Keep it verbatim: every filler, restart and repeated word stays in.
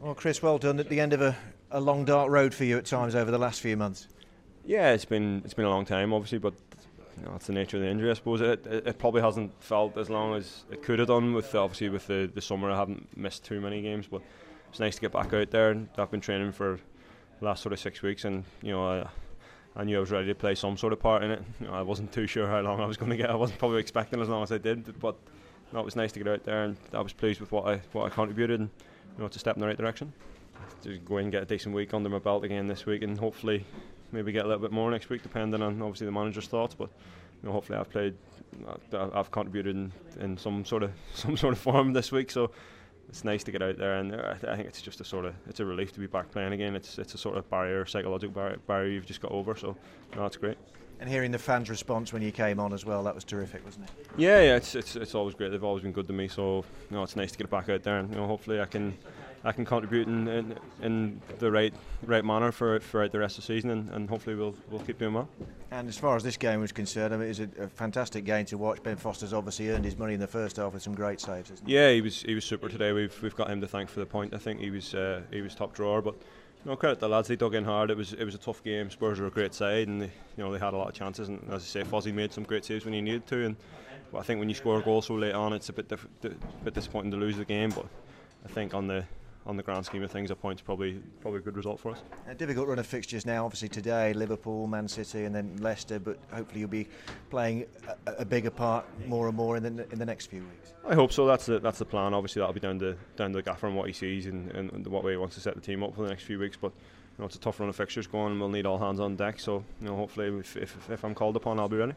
Well, Chris, well done at the end of a, a long, dark road for you at times over the last few months. Yeah, it's been it's been a long time, obviously, but you know, that's the nature of the injury, I suppose. It, it, it probably hasn't felt as long as it could have done. With obviously with the, the summer, I haven't missed too many games, but it's nice to get back out there. And I've been training for the last sort of six weeks, and you know, I, I knew I was ready to play some sort of part in it. You know, I wasn't too sure how long I was going to get. I wasn't probably expecting as long as I did, but no, it was nice to get out there, and I was pleased with what I what I contributed. And you know, it's a step in the right direction. To go in and get a decent week under my belt again this week, and hopefully maybe get a little bit more next week, depending on obviously the manager's thoughts. But you know, hopefully I've played, I've contributed in, in some sort of some sort of form this week. So it's nice to get out there, and I, th- I think it's just a sort of it's a relief to be back playing again. It's it's a sort of barrier, psychological barrier, barrier you've just got over. So no, it's great. And hearing the fans' response when you came on as well, that was terrific, wasn't it? Yeah, yeah, it's it's it's always great. They've always been good to me. So you know, it's nice to get back out there, and you know, hopefully I can. I can contribute in, in, in the right right manner for throughout the rest of the season, and, and hopefully we'll we'll keep doing well. And as far as this game was concerned, I mean, it was a, a fantastic game to watch. Ben Foster's obviously earned his money in the first half with some great saves, hasn't he? Yeah, he was he was super today. We've we've got him to thank for the point. I think he was uh, he was top drawer, but you know, credit to the lads, they dug in hard. It was it was a tough game. Spurs are a great side, and they, you know, they had a lot of chances. And as I say, Fozzie made some great saves when he needed to. And but I think when you score a goal so late on, it's a bit diff- di- bit disappointing to lose the game. But I think on the on the grand scheme of things, a point's probably probably a good result for us. A difficult run of fixtures now, obviously today, Liverpool, Man City and then Leicester, but hopefully you'll be playing a, a bigger part more and more in the in the next few weeks. I hope so. That's the, that's the plan. Obviously that'll be down to down to the gaffer and what he sees and, and, and what way he wants to set the team up for the next few weeks. But you know, it's a tough run of fixtures going, and we'll need all hands on deck. So you know, hopefully if, if, if I'm called upon, I'll be ready.